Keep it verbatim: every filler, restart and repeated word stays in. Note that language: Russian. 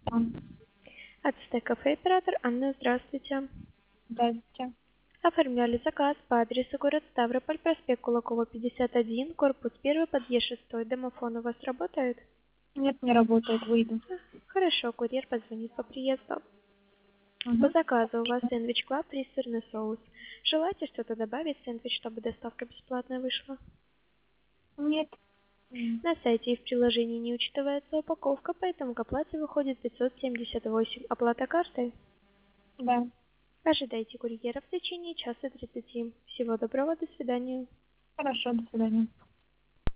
Ацтек кафе оператор Анна, здравствуйте. Здравствуйте. Оформляли заказ по адресу город Ставрополь, проспект Кулакова, пятьдесят один, корпус один, подъезд шесть. Домофон у вас работает? Нет, не работает, выйду. Хорошо, курьер позвонит по приезду. По Угу. заказу у вас сэндвич клаб, три сырный соус. Желаете что-то добавить в сэндвич, чтобы доставка бесплатная вышла? Нет. М, На сайте и в приложении не учитывается упаковка, поэтому к оплате выходит пятьсот семьдесят восемь. Оплата картой? Да. Ожидайте курьера в течение часа тридцати. Всего доброго, до свидания. Хорошо, до свидания.